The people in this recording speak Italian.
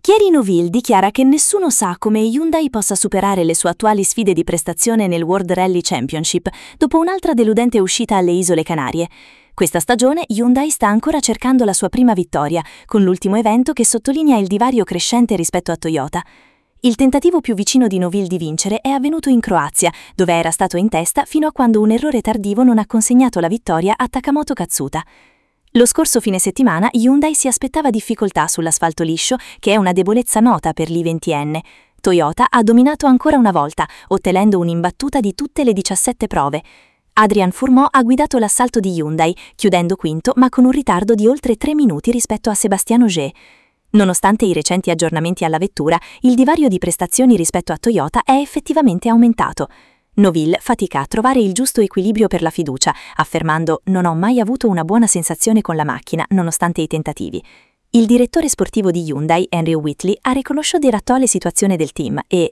Thierry Neuville dichiara che nessuno sa come Hyundai possa superare le sue attuali sfide di prestazione nel World Rally Championship dopo un'altra deludente uscita alle Isole Canarie. Questa stagione Hyundai sta ancora cercando la sua prima vittoria, con l'ultimo evento che sottolinea il divario crescente rispetto a Toyota. Il tentativo più vicino di Neuville di vincere è avvenuto in Croazia, dove era stato in testa fino a quando un errore tardivo non ha consegnato la vittoria a Takamoto Katsuta. Lo scorso fine settimana Hyundai si aspettava difficoltà sull'asfalto liscio, che è una debolezza nota per l'I20N. Toyota ha dominato ancora una volta, ottenendo un'imbattuta di tutte le 17 prove. Adrian Fourmaux ha guidato l'assalto di Hyundai, chiudendo quinto ma con un ritardo di oltre 3 minuti rispetto a Sébastien Ogier. Nonostante i recenti aggiornamenti alla vettura, il divario di prestazioni rispetto a Toyota è effettivamente aumentato. Neuville fatica a trovare il giusto equilibrio per la fiducia, affermando «Non ho mai avuto una buona sensazione con la macchina, nonostante i tentativi». Il direttore sportivo di Hyundai, Henry Whitley, ha riconosciuto l'attuale situazione del team e,